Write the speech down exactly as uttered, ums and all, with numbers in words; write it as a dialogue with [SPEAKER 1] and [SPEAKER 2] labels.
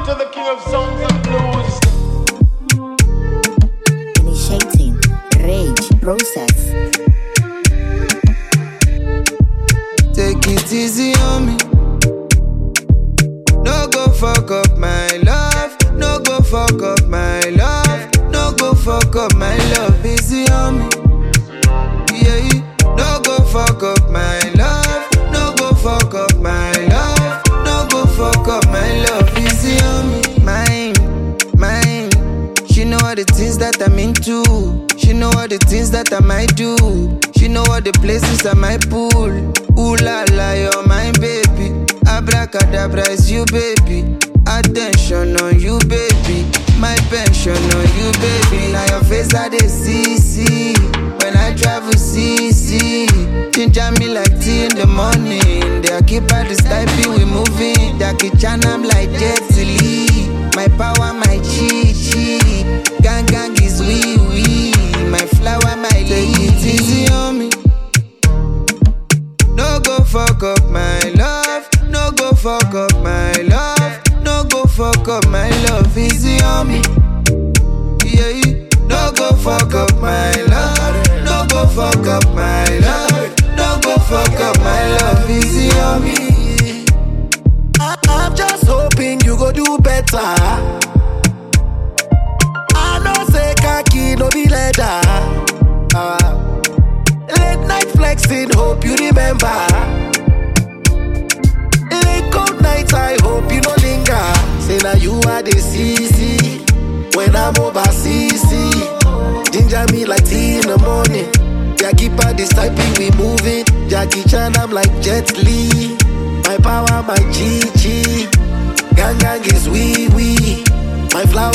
[SPEAKER 1] to the king of sounds and blues.
[SPEAKER 2] Initiating rage process.
[SPEAKER 3] Take it easy on me. No go fuck up my love. No go fuck up my love. No go fuck up my love. Easy on me. Yeah. No go fuck up my love. No go fuck up my love. No go fuck up my love. Easy on me. Mine, mine. She know all the things that I'm into. She know all the things that I might do. She know all the places I might pull. Ooh la la, you're my baby. Abracadabra is you, baby. Attention on you, baby. My pension on you, baby. Now your face I dey see, see. When I travel, see, see. Ginger me like tea in the morning. They keep at the stipend, we moving. Jackie Chan, I'm like Jet Li. My power, my chi, chi. Gang, gang is wee, wee. My flower, my lady. Take it easy on me. No go fuck up my love. No go fuck up my love. No go fuck up my love. Easy on me. Yeah. No go fuck up my love. No go fuck up my love. No go fuck up my love. Easy on me.
[SPEAKER 4] I, I'm just hoping you go do better. I know say khaki no be leather. Uh, late night flexing, hope you remember. Late cold nights, I hope you no linger. Say now you are the C C. When I'm overseas, ginger me like tea in the morning. Jackie pa this type we moving. Jackie Chan, I'm like Jet Li. My power, my chi chi. Gang gang is wee wee. My flower,